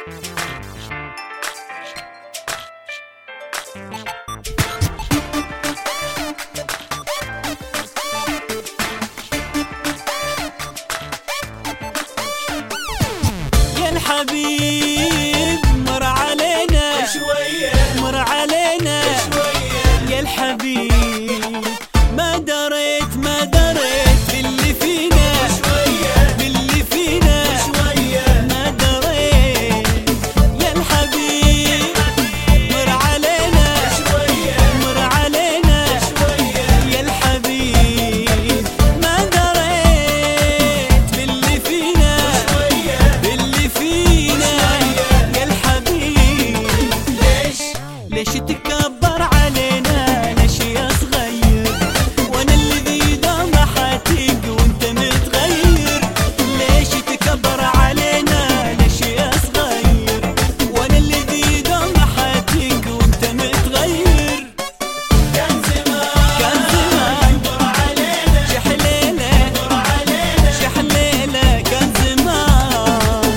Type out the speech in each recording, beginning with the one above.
يا الحبيب مر علينا شوية، مر علينا شوية. يا الحبيب ما دريت باللي فينا شوية، باللي فينا شوية. ما دريت يا الحبيب مر علينا شوية، مر علينا شوية. يا الحبيب ما دريت باللي فينا شوية، باللي فينا. يا الحبيب ليش تكبر علينا؟ ليش يا صغير وانا الذي دوم حاتق وانت متغير؟ ليش تكبر علينا؟ ليش يا صغير وانا الذي دوم حاتق وانت متغير؟ كان زمان مر علينا شحليلة، مر علينا شحليلة. كان زمان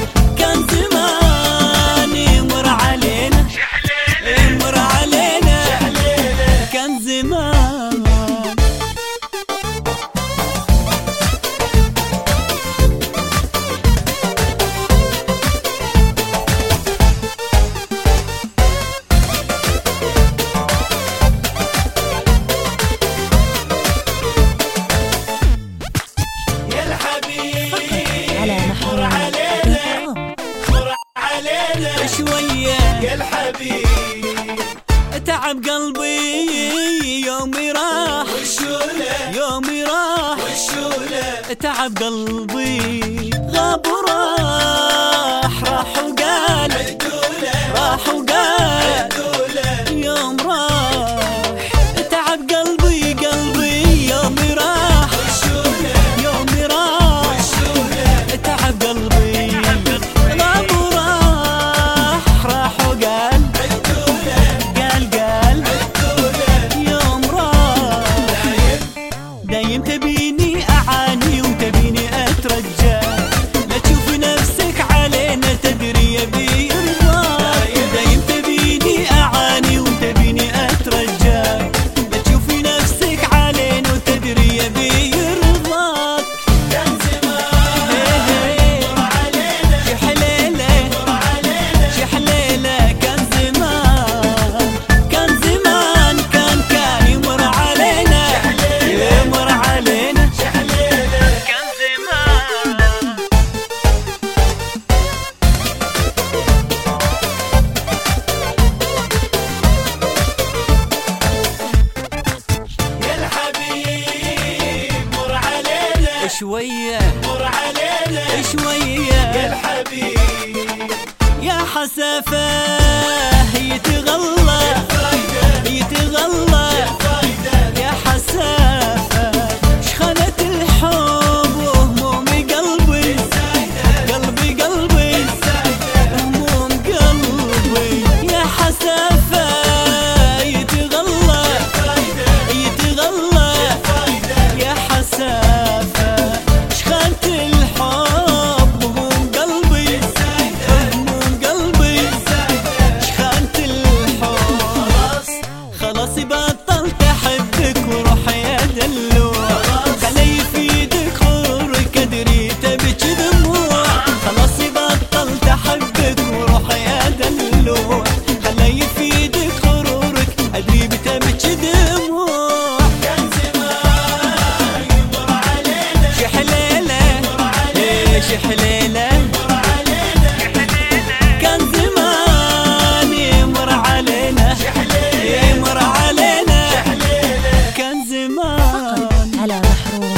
يمر علينا مر علينا كان زمان. يا الحبيب مر علينا، مر علينا شوية. يا الحبيب تعب قلبي يومي راح والشولة، يومي راح والشولة. تعب قلبي غاب راح وقال عدولة، راح وقال عدولة. يوم راح تعب قلبي يومي راح والشولة، يومي راح والشولة. تعب قلبي غاب راح وقال دايم تبيني أعاني وتبيني أترجى. لا تشوفي نفسك علينا تدري يبي رضاك. دايم تبيني أعاني وتبيني أترجى. لا تشوفي نفسك علينا وتدري يبي رضاك. كان زمان مر علينا شحليلة، مر علينا شحليلة. كان زمان كان يمر علينا يمر علينا شحليلة. كان زمان يا الحبيب مر علينا شوية، مر علينا شوية. يا الحبيب يا حسافة يتغلى، يتغلى يا حسافة. شخنت الحب وهمومي قلبي، قلبي هموم قلبي. يا حسافة يتغلى، يتغلى يا حسافة. شخنت الحب وهموم قلبي، هموم قلبي. شخنت الحب خلاص بطلت احبك وروح يا دلوع. خلي في ايدك غرورك ادري تبكي دموع. خلاص بطلت احبك وروح يا دلوع. خلي في ايدك غرورك ادري بتبكي دموع. كان زمان يمر علينا شحليلة، مر علينا شحليلة. مر علينا كان زمان يمر علينا يمر علينا كان زمان. على محروم.